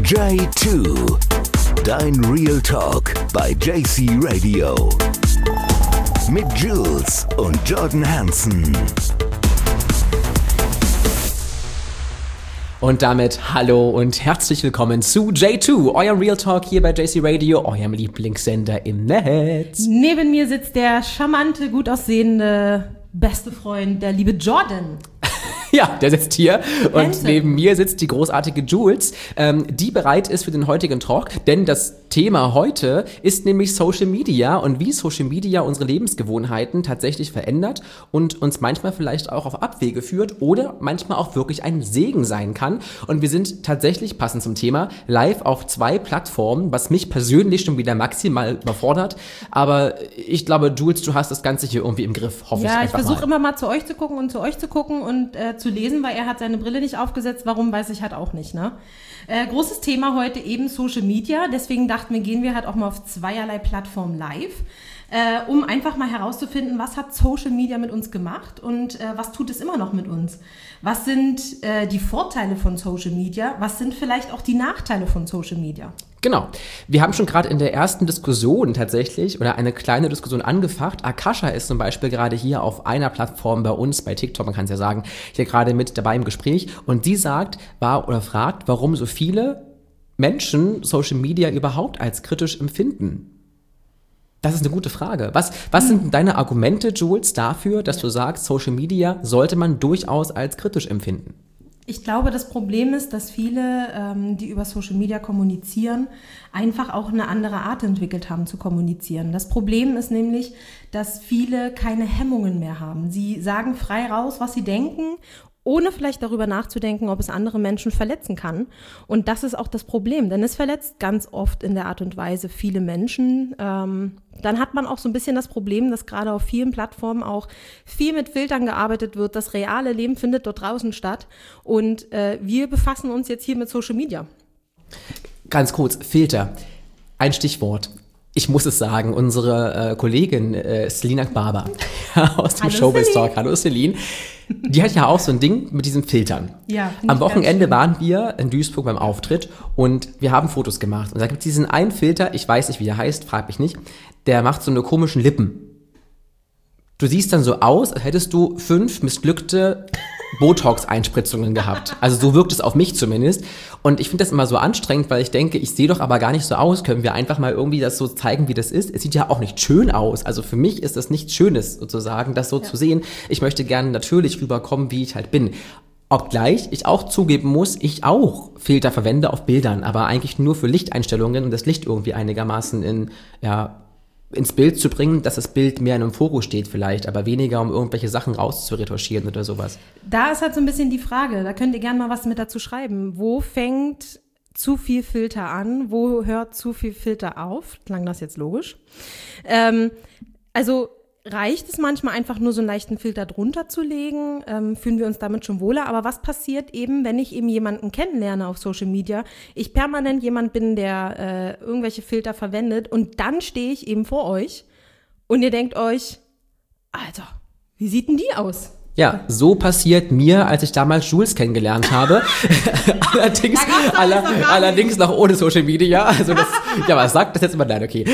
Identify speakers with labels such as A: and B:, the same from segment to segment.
A: J2, dein Real Talk bei JC Radio. Mit Jules und Jordan Hansen.
B: Und damit hallo und herzlich willkommen zu J2, eurem Real Talk hier bei JC Radio, eurem Lieblingssender im Netz.
C: Neben mir sitzt der charmante, gut aussehende, beste Freund, der liebe Jordan.
B: Ja, der sitzt hier und
C: Hansen.
B: Neben mir sitzt die großartige Jules, die bereit ist für den heutigen Talk, denn das Thema heute ist nämlich Social Media und wie Social Media unsere Lebensgewohnheiten tatsächlich verändert und uns manchmal vielleicht auch auf Abwege führt oder manchmal auch wirklich ein Segen sein kann. Und wir sind tatsächlich, passend zum Thema, live auf 2 Plattformen, was mich persönlich schon wieder maximal überfordert. Aber ich glaube, Jules, du hast das Ganze hier irgendwie im Griff, hoffe ich
C: Ja, ich
B: einfach
C: versuche
B: mal.
C: immer mal zu euch zu gucken und zu euch zu gucken und zu lesen, weil er hat seine Brille nicht aufgesetzt. Warum, weiß ich halt auch nicht, ne? Großes Thema heute eben Social Media. Deswegen dachten wir, gehen wir halt auch mal auf zweierlei Plattformen live, um einfach mal herauszufinden, was hat Social Media mit uns gemacht und was tut es immer noch mit uns? Was sind die Vorteile von Social Media? Was sind vielleicht auch die Nachteile von Social Media?
B: Genau. Wir haben schon gerade in der ersten Diskussion tatsächlich oder eine kleine Diskussion angefacht. Akasha ist zum Beispiel gerade hier auf einer Plattform bei uns, bei TikTok, man kann es ja sagen, hier gerade mit dabei im Gespräch. Und die fragt, warum so viele Menschen Social Media überhaupt als kritisch empfinden. Das ist eine gute Frage. Was sind denn deine Argumente, Jules, dafür, dass du sagst, Social Media sollte man durchaus als kritisch empfinden?
C: Ich glaube, das Problem ist, dass viele, die über Social Media kommunizieren, einfach auch eine andere Art entwickelt haben zu kommunizieren. Das Problem ist nämlich, dass viele keine Hemmungen mehr haben. Sie sagen frei raus, was sie denken, ohne vielleicht darüber nachzudenken, ob es andere Menschen verletzen kann. Und das ist auch das Problem, denn es verletzt ganz oft in der Art und Weise viele Menschen. Dann hat man auch so ein bisschen das Problem, dass gerade auf vielen Plattformen auch viel mit Filtern gearbeitet wird. Das reale Leben findet dort draußen statt. Und wir befassen uns jetzt hier mit Social Media.
B: Ganz kurz, Filter. Ein Stichwort. Ich muss es sagen, unsere Kollegin Selina Barber aus dem Showbiz Talk, hallo Celine, die hat ja auch so ein Ding mit diesen Filtern.
C: Ja,
B: am Wochenende waren wir in Duisburg beim Auftritt und wir haben Fotos gemacht. Und da gibt es diesen einen Filter, ich weiß nicht, wie der heißt, frag mich nicht, der macht so eine komischen Lippen. Du siehst dann so aus, als hättest du 5 missglückte Botox-Einspritzungen gehabt. Also so wirkt es auf mich zumindest. Und ich finde das immer so anstrengend, weil ich denke, ich sehe doch aber gar nicht so aus. Können wir einfach mal irgendwie das so zeigen, wie das ist? Es sieht ja auch nicht schön aus. Also für mich ist das nichts Schönes sozusagen, das so zu sehen. Ich möchte gerne natürlich rüberkommen, wie ich halt bin. Obgleich ich auch zugeben muss, ich auch Filter verwende auf Bildern, aber eigentlich nur für Lichteinstellungen und das Licht irgendwie einigermaßen ins Bild zu bringen, dass das Bild mehr in einem Fokus steht vielleicht, aber weniger, um irgendwelche Sachen rauszuretuschieren oder sowas.
C: Da ist halt so ein bisschen die Frage, da könnt ihr gerne mal was mit dazu schreiben. Wo fängt zu viel Filter an? Wo hört zu viel Filter auf? Klang das jetzt logisch? Also reicht es manchmal einfach nur so einen leichten Filter drunter zu legen? Fühlen wir uns damit schon wohler? Aber was passiert eben, wenn ich eben jemanden kennenlerne auf Social Media, ich permanent jemand bin, der irgendwelche Filter verwendet und dann stehe ich eben vor euch und ihr denkt euch, Alter, wie sieht denn die aus?
B: Ja, so passiert mir, als ich damals Jules kennengelernt habe. allerdings noch ohne Social Media. Also das, ja, was sagt das jetzt immer? Nein, okay.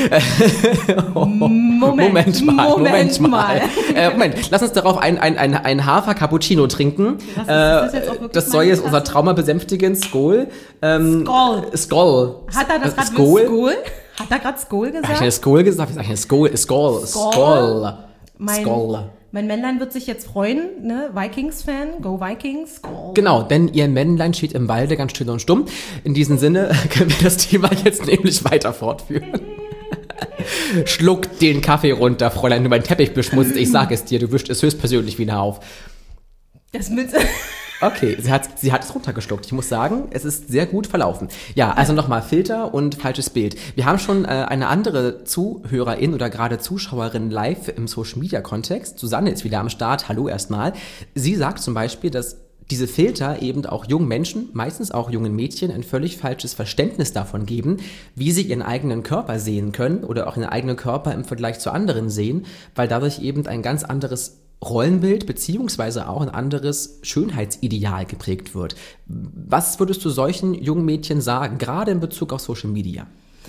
B: Moment mal. Moment, lass uns darauf ein Hafer-Cappuccino trinken. Das soll jetzt unser Trauma besänftigen. Skol. Skol.
C: Hat er das gerade Skol? Hat er gerade Skol gesagt?
B: Habe ich Skol gesagt? Ich sage Skol.
C: Mein Männlein wird sich jetzt freuen, ne? Vikings-Fan, go Vikings, Skol.
B: Genau, denn ihr Männlein steht im Walde ganz still und stumm. In diesem Sinne können wir das Thema jetzt nämlich weiter fortführen. Schluck den Kaffee runter, Fräulein, du meinen Teppich beschmutzt. Ich sag es dir, du wischst es höchstpersönlich wieder auf.
C: Das mit...
B: Okay, sie hat es runtergeschluckt. Ich muss sagen, es ist sehr gut verlaufen. Ja, also nochmal Filter und falsches Bild. Wir haben schon eine andere Zuhörerin oder gerade Zuschauerin live im Social-Media-Kontext. Susanne ist wieder am Start. Hallo erstmal. Sie sagt zum Beispiel, dass diese Filter eben auch jungen Menschen, meistens auch jungen Mädchen, ein völlig falsches Verständnis davon geben, wie sie ihren eigenen Körper sehen können oder auch ihren eigenen Körper im Vergleich zu anderen sehen, weil dadurch eben ein ganz anderes Rollenbild beziehungsweise auch ein anderes Schönheitsideal geprägt wird. Was würdest du solchen jungen Mädchen sagen, gerade in Bezug auf Social Media?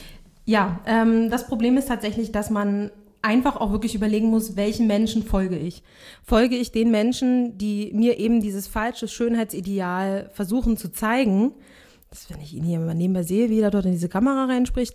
C: Ja, das Problem ist tatsächlich, dass man einfach auch wirklich überlegen muss, welchen Menschen folge ich. Folge ich den Menschen, die mir eben dieses falsche Schönheitsideal versuchen zu zeigen, das, wenn ich ihn hier mal nebenbei sehe, wie er dort in diese Kamera reinspricht,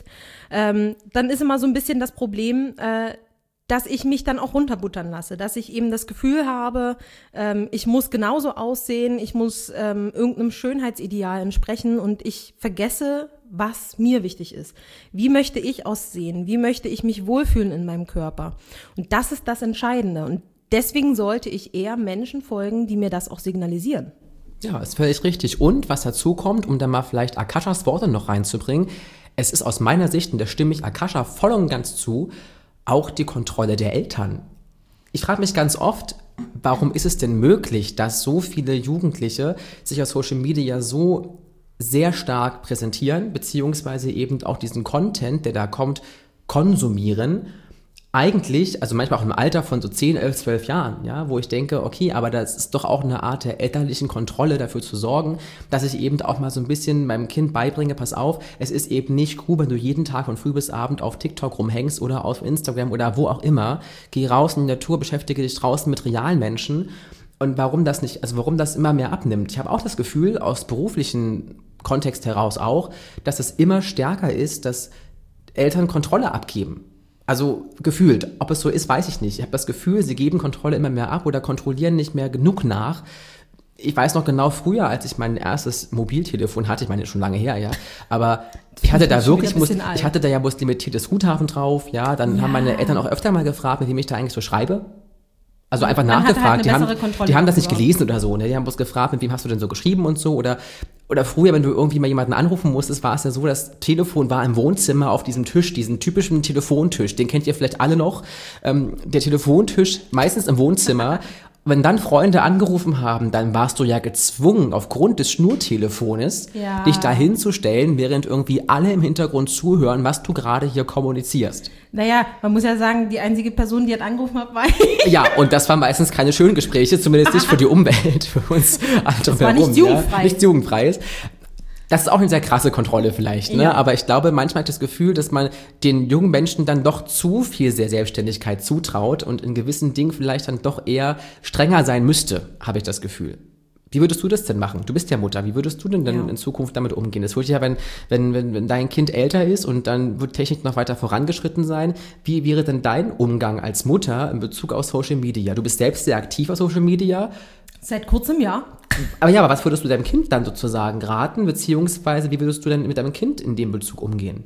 C: dann ist immer so ein bisschen das Problem, dass ich mich dann auch runterbuttern lasse, dass ich eben das Gefühl habe, ich muss genauso aussehen, ich muss irgendeinem Schönheitsideal entsprechen und ich vergesse, was mir wichtig ist. Wie möchte ich aussehen? Wie möchte ich mich wohlfühlen in meinem Körper? Und das ist das Entscheidende. Und deswegen sollte ich eher Menschen folgen, die mir das auch signalisieren.
B: Ja, ist völlig richtig. Und was dazu kommt, um dann mal vielleicht Akashas Worte noch reinzubringen, es ist aus meiner Sicht, und da stimme ich Akasha voll und ganz zu, auch die Kontrolle der Eltern. Ich frage mich ganz oft, warum ist es denn möglich, dass so viele Jugendliche sich auf Social Media so sehr stark präsentieren, beziehungsweise eben auch diesen Content, der da kommt, konsumieren, eigentlich, also manchmal auch im Alter von so 10, 11, 12 Jahren, ja, wo ich denke, okay, aber das ist doch auch eine Art der elterlichen Kontrolle, dafür zu sorgen, dass ich eben auch mal so ein bisschen meinem Kind beibringe, pass auf, es ist eben nicht cool, wenn du jeden Tag von früh bis abend auf TikTok rumhängst oder auf Instagram oder wo auch immer, geh raus in die Natur, beschäftige dich draußen mit realen Menschen und warum das nicht, also warum das immer mehr abnimmt. Ich habe auch das Gefühl, aus beruflichen Kontext heraus auch, dass es immer stärker ist, dass Eltern Kontrolle abgeben. Also gefühlt, ob es so ist, weiß ich nicht. Ich habe das Gefühl, sie geben Kontrolle immer mehr ab oder kontrollieren nicht mehr genug nach. Ich weiß noch genau früher, als ich mein erstes Mobiltelefon hatte, ich meine, schon lange her, ja, aber ich hatte da wirklich, ich hatte da ja bloß limitiertes Guthaben drauf, ja, dann haben meine Eltern auch öfter mal gefragt, mit wem ich da eigentlich so schreibe. Also einfach man nachgefragt, die haben das nicht gelesen oder so, ne? Die haben bloß gefragt, mit wem hast du denn so geschrieben und so, oder früher, wenn du irgendwie mal jemanden anrufen musstest, war es ja so, das Telefon war im Wohnzimmer auf diesem Tisch, diesen typischen Telefontisch, den kennt ihr vielleicht alle noch, der Telefontisch meistens im Wohnzimmer. Wenn dann Freunde angerufen haben, dann warst du ja gezwungen, aufgrund des Schnurtelefones, dich da hinzustellen, während irgendwie alle im Hintergrund zuhören, was du gerade hier kommunizierst.
C: Naja, man muss ja sagen, die einzige Person, die hat angerufen hat, war ich.
B: Ja, und das waren meistens keine schönen Gespräche, zumindest nicht für die Umwelt, für uns alle
C: das war nicht jugendfrei.
B: Ja, nicht jugendfrei ist. Das ist auch eine sehr krasse Kontrolle vielleicht, ne? Ja. Aber ich glaube, manchmal hat das Gefühl, dass man den jungen Menschen dann doch zu viel Selbstständigkeit zutraut und in gewissen Dingen vielleicht dann doch eher strenger sein müsste, habe ich das Gefühl. Wie würdest du das denn machen? Du bist ja Mutter. Wie würdest du denn dann in Zukunft damit umgehen? Das wird ja, wenn dein Kind älter ist und dann wird Technik noch weiter vorangeschritten sein. Wie wäre denn dein Umgang als Mutter in Bezug auf Social Media? Du bist selbst sehr aktiv auf Social Media.
C: Seit kurzem, ja.
B: Aber was würdest du deinem Kind dann sozusagen raten, beziehungsweise wie würdest du denn mit deinem Kind in dem Bezug umgehen?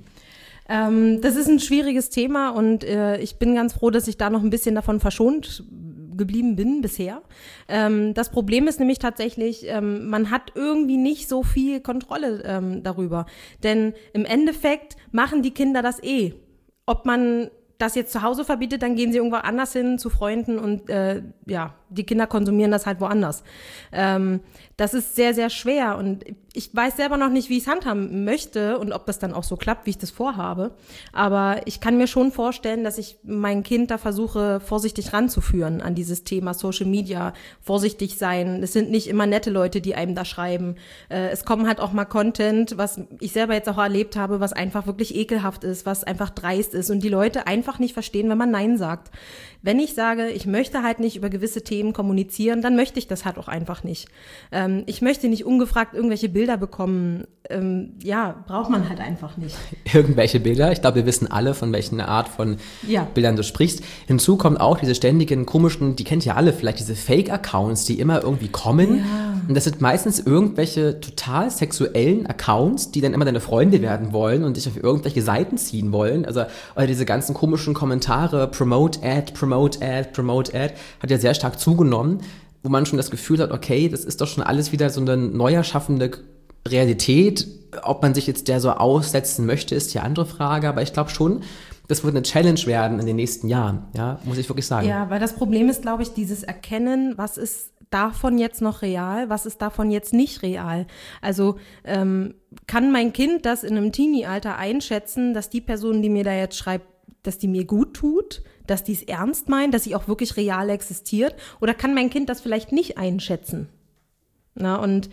C: Das ist ein schwieriges Thema und ich bin ganz froh, dass ich da noch ein bisschen davon verschont geblieben bin bisher. Das Problem ist nämlich tatsächlich, man hat irgendwie nicht so viel Kontrolle darüber. Denn im Endeffekt machen die Kinder das eh. Ob man das jetzt zu Hause verbietet, dann gehen sie irgendwo anders hin zu Freunden und die Kinder konsumieren das halt woanders. Das ist sehr, sehr schwer und ich weiß selber noch nicht, wie ich es handhaben möchte und ob das dann auch so klappt, wie ich das vorhabe. Aber ich kann mir schon vorstellen, dass ich mein Kind da versuche, vorsichtig ranzuführen an dieses Thema Social Media, vorsichtig sein. Es sind nicht immer nette Leute, die einem da schreiben. Es kommen halt auch mal Content, was ich selber jetzt auch erlebt habe, was einfach wirklich ekelhaft ist, was einfach dreist ist und die Leute einfach nicht verstehen, wenn man Nein sagt. Wenn ich sage, ich möchte halt nicht über gewisse Themen kommunizieren, dann möchte ich das halt auch einfach nicht. Ich möchte nicht ungefragt irgendwelche Bilder bekommen. Braucht man halt einfach nicht.
B: Irgendwelche Bilder? Ich glaube, wir wissen alle, von welcher Art von Bildern du sprichst. Hinzu kommt auch diese ständigen, komischen, die kennt ihr alle vielleicht, diese Fake-Accounts, die immer irgendwie kommen. Ja. Und das sind meistens irgendwelche total sexuellen Accounts, die dann immer deine Freunde werden wollen und dich auf irgendwelche Seiten ziehen wollen. Also oder diese ganzen komischen Kommentare, Promote Ad, hat ja sehr stark zugenommen, wo man schon das Gefühl hat, okay, das ist doch schon alles wieder so eine neu erschaffende Realität. Ob man sich jetzt der so aussetzen möchte, ist die andere Frage, aber ich glaube schon, das wird eine Challenge werden in den nächsten Jahren, ja, muss ich wirklich sagen. Ja,
C: weil das Problem ist, glaube ich, dieses Erkennen, was ist davon jetzt noch real, was ist davon jetzt nicht real. Also kann mein Kind das in einem Teenie-Alter einschätzen, dass die Person, die mir da jetzt schreibt, dass die mir gut tut, dass die es ernst meinen, dass sie auch wirklich real existiert? Oder kann mein Kind das vielleicht nicht einschätzen? Na, und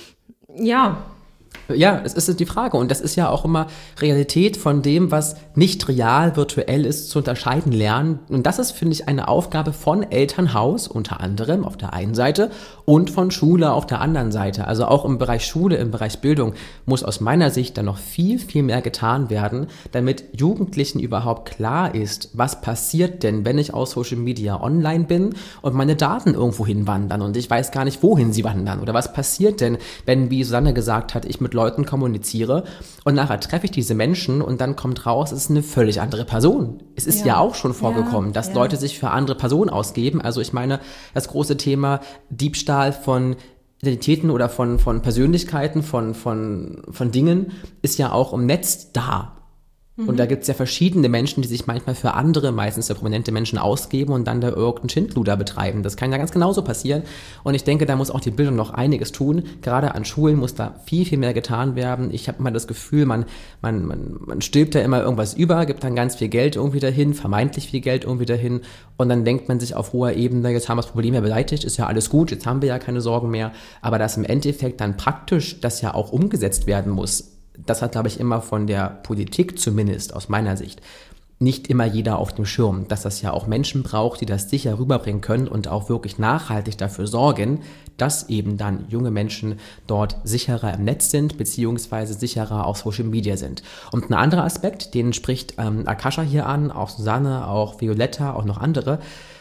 C: ja.
B: Ja, das ist die Frage. Und das ist ja auch immer Realität von dem, was nicht real, virtuell ist, zu unterscheiden lernen. Und das ist, finde ich, eine Aufgabe von Elternhaus, unter anderem auf der einen Seite, und von Schule auf der anderen Seite. Also auch im Bereich Schule, im Bereich Bildung muss aus meiner Sicht dann noch viel, viel mehr getan werden, damit Jugendlichen überhaupt klar ist, was passiert denn, wenn ich aus Social Media online bin und meine Daten irgendwo hinwandern und ich weiß gar nicht, wohin sie wandern. Oder was passiert denn, wenn, wie Susanne gesagt hat, ich mit Leuten kommuniziere und nachher treffe ich diese Menschen und dann kommt raus, es ist eine völlig andere Person. Es ist ja auch schon vorgekommen, dass Leute sich für andere Personen ausgeben. Also ich meine, das große Thema Diebstahl von Identitäten oder von Persönlichkeiten, von Dingen ist ja auch im Netz da. Und da gibt es ja verschiedene Menschen, die sich manchmal für andere, meistens für prominente Menschen ausgeben und dann da irgendeinen Schindluder betreiben. Das kann ja ganz genauso passieren. Und ich denke, da muss auch die Bildung noch einiges tun. Gerade an Schulen muss da viel, viel mehr getan werden. Ich habe immer das Gefühl, man stülpt da immer irgendwas über, gibt dann ganz viel Geld irgendwie dahin, vermeintlich viel Geld irgendwie dahin. Und dann denkt man sich auf hoher Ebene, jetzt haben wir das Problem ja beseitigt, ist ja alles gut, jetzt haben wir ja keine Sorgen mehr. Aber dass im Endeffekt dann praktisch das ja auch umgesetzt werden muss, das hat, glaube ich, immer von der Politik zumindest aus meiner Sicht nicht immer jeder auf dem Schirm, dass das ja auch Menschen braucht, die das sicher rüberbringen können und auch wirklich nachhaltig dafür sorgen, dass eben dann junge Menschen dort sicherer im Netz sind, beziehungsweise sicherer auf Social Media sind. Und ein anderer Aspekt, den spricht Akasha hier an, auch Susanne, auch Violetta, auch noch andere,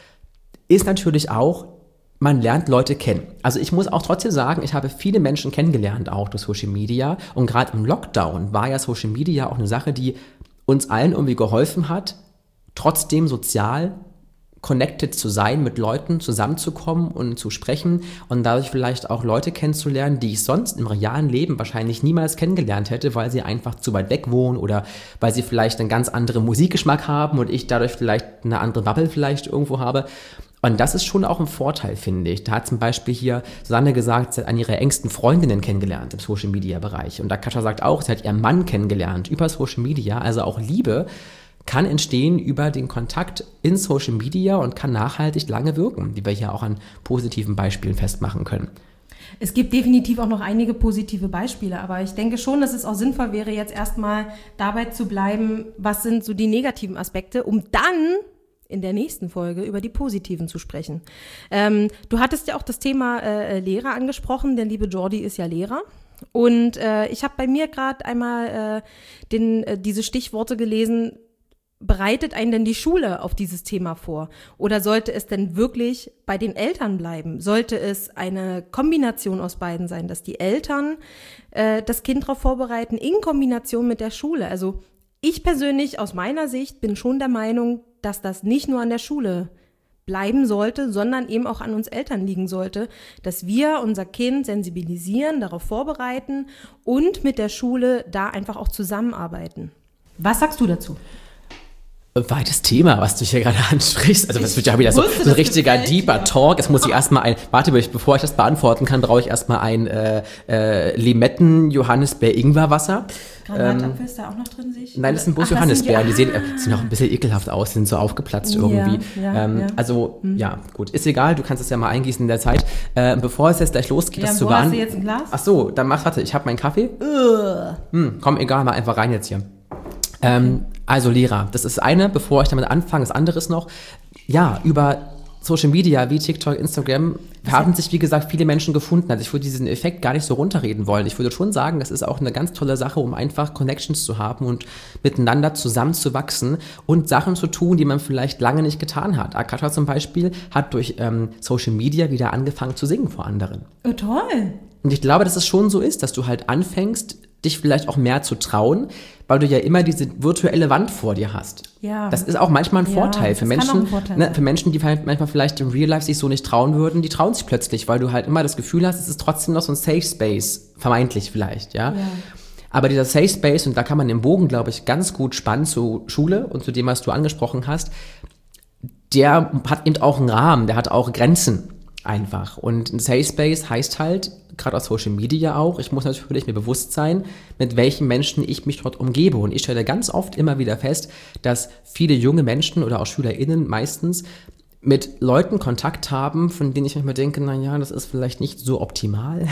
B: ist natürlich auch, man lernt Leute kennen. Also ich muss auch trotzdem sagen, ich habe viele Menschen kennengelernt, auch durch Social Media. Und gerade im Lockdown war ja Social Media auch eine Sache, die uns allen irgendwie geholfen hat, trotzdem sozial connected zu sein, mit Leuten zusammenzukommen und zu sprechen und dadurch vielleicht auch Leute kennenzulernen, die ich sonst im realen Leben wahrscheinlich niemals kennengelernt hätte, weil sie einfach zu weit weg wohnen oder weil sie vielleicht einen ganz anderen Musikgeschmack haben und ich dadurch vielleicht eine andere Bubble vielleicht irgendwo habe. Und das ist schon auch ein Vorteil, finde ich. Da hat zum Beispiel hier Susanne gesagt, sie hat eine ihrer engsten Freundinnen kennengelernt im Social-Media-Bereich. Und Akasha sagt auch, sie hat ihren Mann kennengelernt über Social Media. Also auch Liebe kann entstehen über den Kontakt in Social Media und kann nachhaltig lange wirken, die wir hier auch an positiven Beispielen festmachen können.
C: Es gibt definitiv auch noch einige positive Beispiele, aber ich denke schon, dass es auch sinnvoll wäre, jetzt erstmal dabei zu bleiben, was sind so die negativen Aspekte, um dann in der nächsten Folge über die positiven zu sprechen. Du hattest ja auch das Thema Lehrer angesprochen, der liebe Jordi ist ja Lehrer. Und ich habe bei mir gerade einmal diese Stichworte gelesen, bereitet einen denn die Schule auf dieses Thema vor? Oder sollte es denn wirklich bei den Eltern bleiben? Sollte es eine Kombination aus beiden sein, dass die Eltern das Kind darauf vorbereiten, in Kombination mit der Schule? Also ich persönlich aus meiner Sicht bin schon der Meinung, dass das nicht nur an der Schule bleiben sollte, sondern eben auch an uns Eltern liegen sollte, dass wir unser Kind sensibilisieren, darauf vorbereiten und mit der Schule da einfach auch zusammenarbeiten. Was sagst du dazu?
B: Weites Thema, was du hier gerade ansprichst. Also das wird ja wieder so ein richtiger deeper Talk. Es muss ich erstmal bevor ich das beantworten kann, brauche ich erstmal ein Limetten-Johannisbeer-Ingwerwasser.
C: Granatapfel ist da auch noch drin, sehe ich?
B: Nein, das sind bloß Johannisbeeren. Die sehen noch ein bisschen ekelhaft aus, sind so aufgeplatzt irgendwie. Also, gut. Ist egal, du kannst es ja mal eingießen in der Zeit. Bevor es jetzt gleich losgeht, das zu beantworten. Hast du jetzt ein Glas? Ach so, dann warte, ich habe meinen Kaffee. Komm, egal, mal einfach rein jetzt hier. Also Lehrer, das ist eine, bevor ich damit anfange, das andere ist noch, ja, über Social Media wie TikTok, Instagram haben sich, wie gesagt, viele Menschen gefunden. Also ich würde diesen Effekt gar nicht so runterreden wollen. Ich würde schon sagen, das ist auch eine ganz tolle Sache, um einfach Connections zu haben und miteinander zusammenzuwachsen und Sachen zu tun, die man vielleicht lange nicht getan hat. Akasha zum Beispiel hat durch Social Media wieder angefangen zu singen vor anderen.
C: Oh, toll.
B: Und ich glaube, dass es schon so ist, dass du halt anfängst, dich vielleicht auch mehr zu trauen, weil du ja immer diese virtuelle Wand vor dir hast. Ja. Das ist auch manchmal ein Vorteil für Menschen, für Menschen, die manchmal vielleicht im Real Life sich so nicht trauen würden, die trauen sich plötzlich, weil du halt immer das Gefühl hast, es ist trotzdem noch so ein Safe Space, vermeintlich vielleicht, ja. Aber dieser Safe Space, und da kann man den Bogen, glaube ich, ganz gut spannen zur Schule und zu dem, was du angesprochen hast, der hat eben auch einen Rahmen, der hat auch Grenzen. einfach. Und ein Safe Space heißt halt, gerade auf Social Media auch, ich muss natürlich mir bewusst sein, mit welchen Menschen ich mich dort umgebe. Und ich stelle ganz oft immer wieder fest, dass viele junge Menschen oder auch SchülerInnen meistens mit Leuten Kontakt haben, von denen ich manchmal denke, naja, das ist vielleicht nicht so optimal.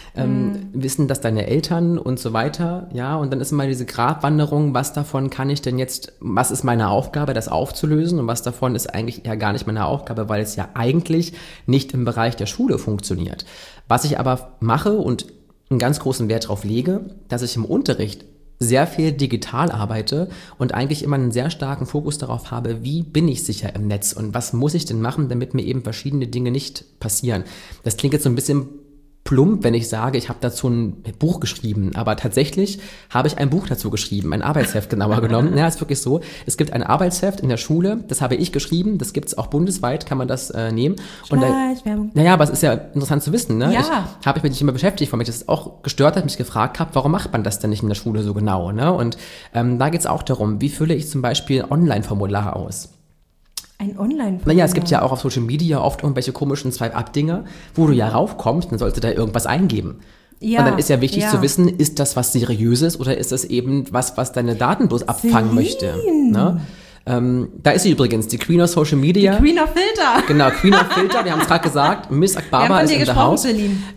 B: Wissen das deine Eltern und so weiter, ja, und dann ist immer diese Gratwanderung, was davon kann ich denn jetzt, was ist meine Aufgabe, das aufzulösen und was davon ist eigentlich eher gar nicht meine Aufgabe, weil es ja eigentlich nicht im Bereich der Schule funktioniert. Was ich aber mache und einen ganz großen Wert darauf lege, dass ich im Unterricht sehr viel digital arbeite und eigentlich immer einen sehr starken Fokus darauf habe, wie bin ich sicher im Netz und was muss ich denn machen, damit mir eben verschiedene Dinge nicht passieren. Das klingt jetzt so ein bisschen plump, wenn ich sage, ich habe dazu ein Buch geschrieben, aber tatsächlich habe ich ein Buch dazu geschrieben, ein Arbeitsheft genauer genommen. Ja, ist wirklich so. Es gibt ein Arbeitsheft in der Schule, das habe ich geschrieben, das gibt es auch bundesweit, kann man das nehmen.
C: Schleichwerbung.
B: Naja, aber es ist ja interessant zu wissen, ne?
C: Ja.
B: Habe ich mich nicht immer beschäftigt, weil mich das auch gestört hat, mich gefragt habe, warum macht man das denn nicht in der Schule so genau, ne? Und da geht es auch darum, wie fülle ich zum Beispiel Online-Formulare aus?
C: Ein Online-Formular.
B: Naja, es gibt ja auch auf Social Media oft irgendwelche komischen Swipe-Up-Dinger, wo du ja raufkommst, dann sollst du da irgendwas eingeben.
C: Ja,
B: und dann ist ja wichtig
C: ja.
B: zu wissen, ist das was Seriöses oder ist das eben was deine Daten bloß abfangen möchte? Ne? Da ist sie übrigens, die Queen of Social Media.
C: Die Queen of Filter.
B: Genau, Queen of Filter, wir haben es gerade gesagt, Miss Akbaba ist in der Haus.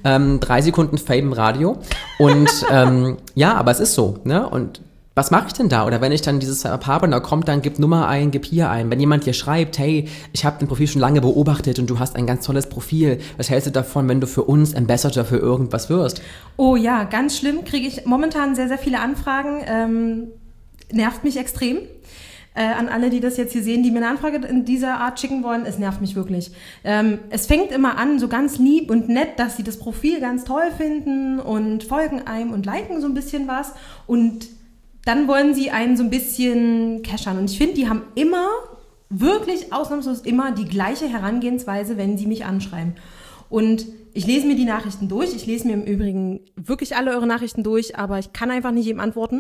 B: 3 Sekunden Fame im Radio. Und ja, aber es ist so, ne? Und was mache ich denn da? Oder wenn ich dann dieses habe und da kommt dann, gib Nummer ein, gib hier ein. Wenn jemand dir schreibt, hey, ich habe dein Profil schon lange beobachtet und du hast ein ganz tolles Profil. Was hältst du davon, wenn du für uns Ambassador für irgendwas wirst?
C: Oh ja, ganz schlimm. Kriege ich momentan sehr, sehr viele Anfragen. Nervt mich extrem. An alle, die das jetzt hier sehen, die mir eine Anfrage in dieser Art schicken wollen, es nervt mich wirklich. Es fängt immer an, so ganz lieb und nett, dass sie das Profil ganz toll finden und folgen einem und liken so ein bisschen was und dann wollen sie einen so ein bisschen cashern. Und ich finde, die haben immer, wirklich ausnahmslos immer die gleiche Herangehensweise, wenn sie mich anschreiben. Und ich lese mir die Nachrichten durch. Ich lese mir im Übrigen wirklich alle eure Nachrichten durch, aber ich kann einfach nicht jedem antworten.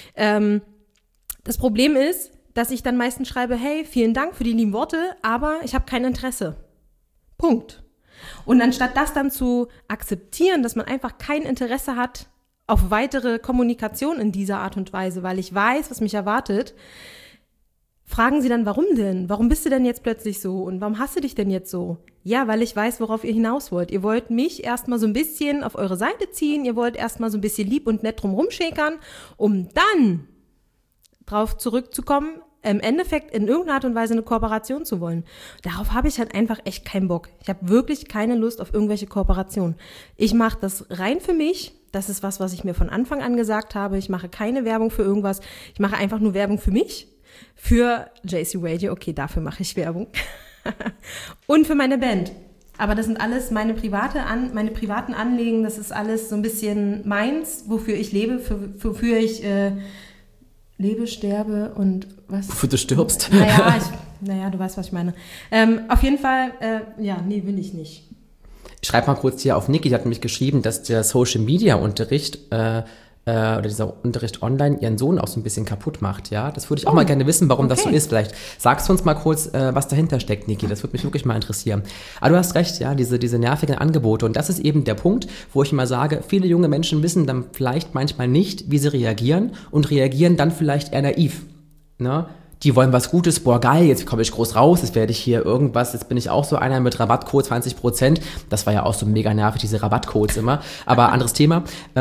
C: Das Problem ist, dass ich dann meistens schreibe, hey, vielen Dank für die lieben Worte, aber ich habe kein Interesse. Punkt. Und anstatt das dann zu akzeptieren, dass man einfach kein Interesse hat auf weitere Kommunikation in dieser Art und Weise, weil ich weiß, was mich erwartet, fragen sie dann, warum denn? Warum bist du denn jetzt plötzlich so? Und warum hast du dich denn jetzt so? Ja, weil ich weiß, worauf ihr hinaus wollt. Ihr wollt mich erstmal so ein bisschen auf eure Seite ziehen, ihr wollt erstmal so ein bisschen lieb und nett drum rumschäkern, um dann drauf zurückzukommen, im Endeffekt in irgendeiner Art und Weise eine Kooperation zu wollen. Darauf habe ich halt einfach echt keinen Bock. Ich habe wirklich keine Lust auf irgendwelche Kooperationen. Ich mache das rein für mich. Das ist was ich mir von Anfang an gesagt habe. Ich mache keine Werbung für irgendwas. Ich mache einfach nur Werbung für mich, für JC Radio. Okay, dafür mache ich Werbung. Und für meine Band. Aber das sind alles meine privaten Anliegen. Das ist alles so ein bisschen meins, wofür ich lebe, wofür ich lebe, sterbe und was.
B: Wofür du stirbst.
C: Naja, du weißt, was ich meine. Auf jeden Fall, will ich nicht.
B: Ich schreibe mal kurz hier auf Niki, die hat nämlich geschrieben, dass der Social-Media-Unterricht oder dieser Unterricht online ihren Sohn auch so ein bisschen kaputt macht, ja? Das würde ich auch mal gerne wissen, warum das so ist. Vielleicht sagst du uns mal kurz, was dahinter steckt, Niki. Das würde mich wirklich mal interessieren. Aber du hast recht, ja, diese nervigen Angebote. Und das ist eben der Punkt, wo ich immer sage, viele junge Menschen wissen dann vielleicht manchmal nicht, wie sie reagieren und reagieren dann vielleicht eher naiv, ne? Die wollen was Gutes, boah geil, jetzt komme ich groß raus, jetzt werde ich hier irgendwas, jetzt bin ich auch so einer mit Rabattcode 20%. Das war ja auch so mega nervig, diese Rabattcodes immer, aber anderes Thema.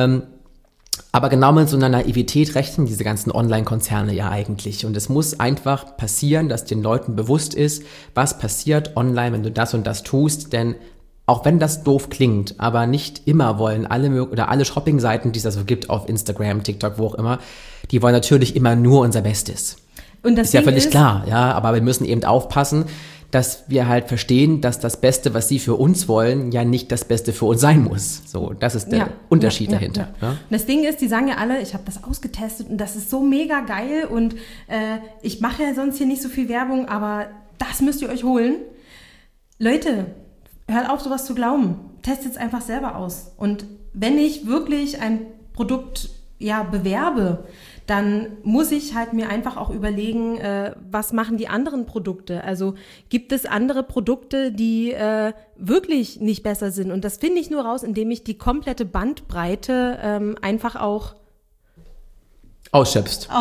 B: Aber genau mit so einer Naivität rechnen diese ganzen Online-Konzerne ja eigentlich. Und es muss einfach passieren, dass den Leuten bewusst ist, was passiert online, wenn du das und das tust, denn auch wenn das doof klingt, aber nicht immer wollen alle Shopping-Seiten, die es da so gibt auf Instagram, TikTok, wo auch immer, die wollen natürlich immer nur unser Bestes. Und das ist ja völlig klar, ja, aber wir müssen eben aufpassen, dass wir halt verstehen, dass das Beste, was sie für uns wollen, ja nicht das Beste für uns sein muss. So, das ist der Unterschied dahinter. Ja.
C: Und das Ding ist, die sagen ja alle, ich habe das ausgetestet und das ist so mega geil und ich mache ja sonst hier nicht so viel Werbung, aber das müsst ihr euch holen. Leute, hört auf, sowas zu glauben. Testet es einfach selber aus. Und wenn ich wirklich ein Produkt bewerbe, dann muss ich halt mir einfach auch überlegen, was machen die anderen Produkte? Also gibt es andere Produkte, die wirklich nicht besser sind? Und das finde ich nur raus, indem ich die komplette Bandbreite einfach auch
B: ausschöpfst.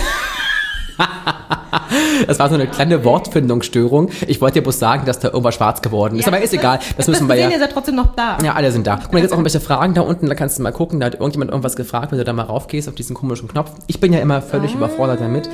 B: Das war so eine kleine Wortfindungsstörung. Ich wollte dir bloß sagen, dass da irgendwas schwarz geworden ist. Ja. Aber ist egal. Das müssen wir ja.
C: Ihr seid trotzdem noch da.
B: Ja, alle sind da. Guck mal, jetzt auch irgendwelche Fragen da unten. Da kannst du mal gucken. Da hat irgendjemand irgendwas gefragt, wenn du da mal raufgehst auf diesen komischen Knopf. Ich bin ja immer völlig überfordert damit.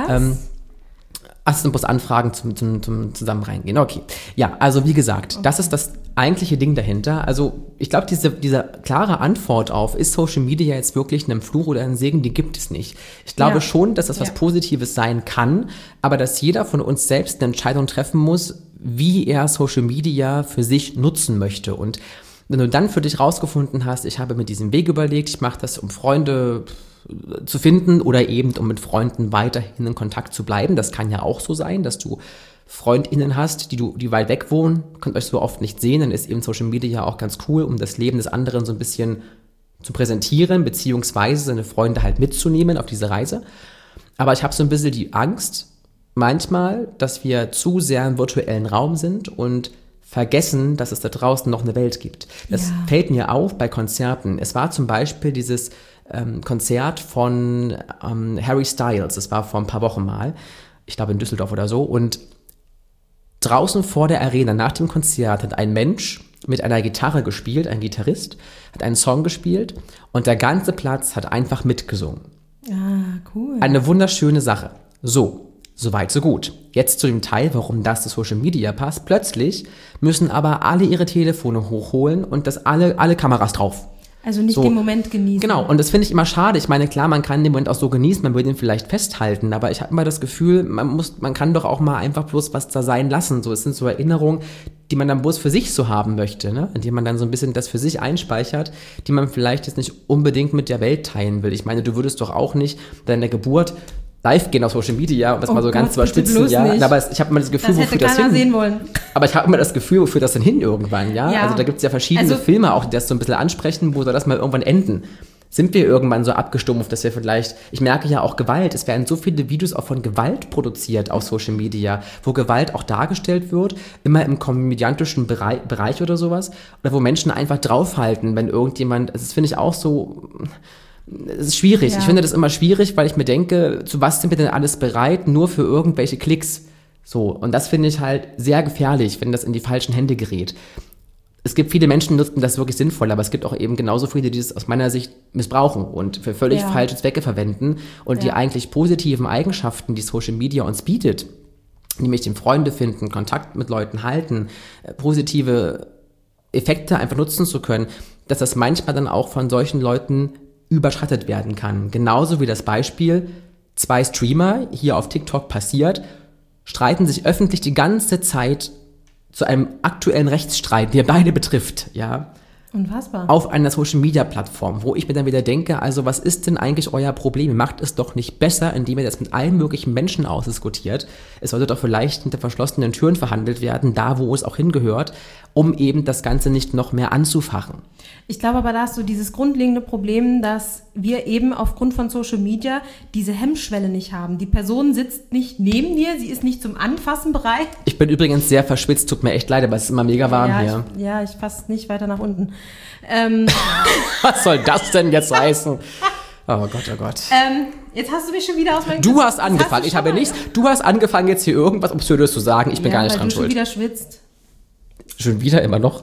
B: Hast du bloß Anfragen zum zusammen reingehen? Okay. Ja, also wie gesagt, das ist das eigentliche Ding dahinter. Also ich glaube, diese klare Antwort auf, ist Social Media jetzt wirklich ein Fluch oder ein Segen, die gibt es nicht. Ich glaube schon, dass das was Positives sein kann, aber dass jeder von uns selbst eine Entscheidung treffen muss, wie er Social Media für sich nutzen möchte. Und wenn du dann für dich rausgefunden hast, ich habe mir diesen Weg überlegt, ich mache das, um Freunde zu finden oder eben um mit Freunden weiterhin in Kontakt zu bleiben. Das kann ja auch so sein, dass du FreundInnen hast, die weit weg wohnen, könnt euch so oft nicht sehen, dann ist eben Social Media ja auch ganz cool, um das Leben des anderen so ein bisschen zu präsentieren, beziehungsweise seine Freunde halt mitzunehmen auf diese Reise. Aber ich habe so ein bisschen die Angst manchmal, dass wir zu sehr im virtuellen Raum sind und vergessen, dass es da draußen noch eine Welt gibt. Das fällt mir auf bei Konzerten. Es war zum Beispiel dieses Konzert von Harry Styles. Das war vor ein paar Wochen mal. Ich glaube in Düsseldorf oder so. Und draußen vor der Arena nach dem Konzert hat ein Mensch mit einer Gitarre gespielt, ein Gitarrist, hat einen Song gespielt und der ganze Platz hat einfach mitgesungen.
C: Ah, cool.
B: Eine wunderschöne Sache. So weit, so gut. Jetzt zu dem Teil, warum das zu Social Media passt. Plötzlich müssen aber alle ihre Telefone hochholen und das alle Kameras drauf.
C: Also nicht den Moment genießen.
B: Genau, und das finde ich immer schade. Ich meine, klar, man kann den Moment auch so genießen, man würde ihn vielleicht festhalten, aber ich habe immer das Gefühl, man kann doch auch mal einfach bloß was da sein lassen. So, es sind so Erinnerungen, die man dann bloß für sich so haben möchte, ne? Indem man dann so ein bisschen das für sich einspeichert, die man vielleicht jetzt nicht unbedingt mit der Welt teilen will. Ich meine, du würdest doch auch nicht deine Geburt live gehen auf Social Media, um das mal so ganz zu überspitzen, ja. Aber ich habe immer das Gefühl, wofür das hin.
C: Sehen wollen.
B: Aber ich habe immer das Gefühl, wofür das denn hin irgendwann, ja. Also da gibt es ja verschiedene Filme auch, die das so ein bisschen ansprechen, wo soll das mal irgendwann enden. Sind wir irgendwann so abgestumpft, dass wir vielleicht, ich merke ja auch Gewalt, es werden so viele Videos auch von Gewalt produziert auf Social Media, wo Gewalt auch dargestellt wird, immer im komödiantischen Bereich oder sowas, oder wo Menschen einfach draufhalten, wenn irgendjemand, das finde ich auch so. Es ist schwierig. Ja. Ich finde das immer schwierig, weil ich mir denke, zu was sind wir denn alles bereit, nur für irgendwelche Klicks? So. Und das finde ich halt sehr gefährlich, wenn das in die falschen Hände gerät. Es gibt viele Menschen, die nutzen das wirklich sinnvoll, aber es gibt auch eben genauso viele, die das aus meiner Sicht missbrauchen und für völlig falsche Zwecke verwenden und die eigentlich positiven Eigenschaften, die Social Media uns bietet, nämlich den Freunde finden, Kontakt mit Leuten halten, positive Effekte einfach nutzen zu können, dass das manchmal dann auch von solchen Leuten überschattet werden kann. Genauso wie das Beispiel, 2 Streamer hier auf TikTok passiert, streiten sich öffentlich die ganze Zeit zu einem aktuellen Rechtsstreit, der beide betrifft, ja.
C: Unfassbar.
B: Auf einer Social-Media-Plattform, wo ich mir dann wieder denke, also was ist denn eigentlich euer Problem? Ihr macht es doch nicht besser, indem ihr das mit allen möglichen Menschen ausdiskutiert. Es sollte doch vielleicht hinter verschlossenen Türen verhandelt werden, da wo es auch hingehört, um eben das Ganze nicht noch mehr anzufachen.
C: Ich glaube aber, da hast du dieses grundlegende Problem, dass wir eben aufgrund von Social Media diese Hemmschwelle nicht haben. Die Person sitzt nicht neben dir, sie ist nicht zum Anfassen bereit.
B: Ich bin übrigens sehr verschwitzt, tut mir echt leid, aber es ist immer mega warm hier.
C: Ich fasse nicht weiter nach unten.
B: Was soll das denn jetzt heißen? Oh Gott, oh Gott.
C: Jetzt hast du mich schon wieder aus meinem...
B: Du hast angefangen, ich habe nichts. Du hast angefangen, jetzt hier irgendwas Absurdes zu sagen. Ich bin gar nicht dran schuld.
C: Weil du schon wieder schwitzt.
B: Schon wieder, immer noch?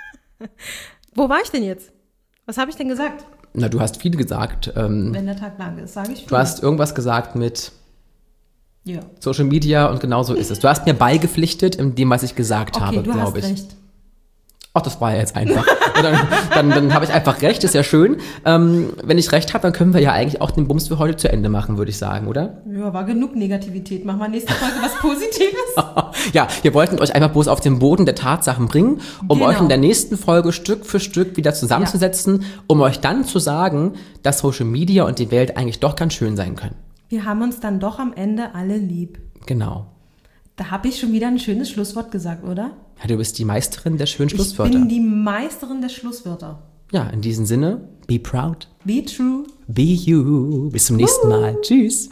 C: Wo war ich denn jetzt? Was habe ich denn gesagt?
B: Na, du hast viel gesagt.
C: Wenn der Tag lang ist, sage ich viel.
B: Du hast irgendwas gesagt mit Social Media und genau so ist es. Du hast mir beigepflichtet in dem, was ich gesagt habe, glaube ich.
C: Du hast recht.
B: Ach, das war ja jetzt einfach. dann habe ich einfach recht, ist ja schön. Wenn ich recht habe, dann können wir ja eigentlich auch den Bums für heute zu Ende machen, würde ich sagen, oder?
C: Ja, war genug Negativität. Machen wir nächste Folge was Positives.
B: Ja, wir wollten euch einfach bloß auf den Boden der Tatsachen bringen, um euch in der nächsten Folge Stück für Stück wieder zusammenzusetzen, um euch dann zu sagen, dass Social Media und die Welt eigentlich doch ganz schön sein können.
C: Wir haben uns dann doch am Ende alle lieb.
B: Genau.
C: Da habe ich schon wieder ein schönes Schlusswort gesagt, oder?
B: Ja, du bist die Meisterin der schönen Schlusswörter.
C: Ich bin die Meisterin der Schlusswörter.
B: ja, in diesem Sinne, be proud,
C: Be true.
B: be you. Bis zum nächsten Mal. Tschüss.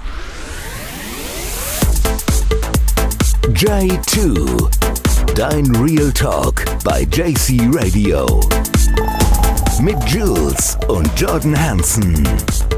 A: J2, dein Real Talk bei JC Radio. Mit Jules und Jordan Hansen.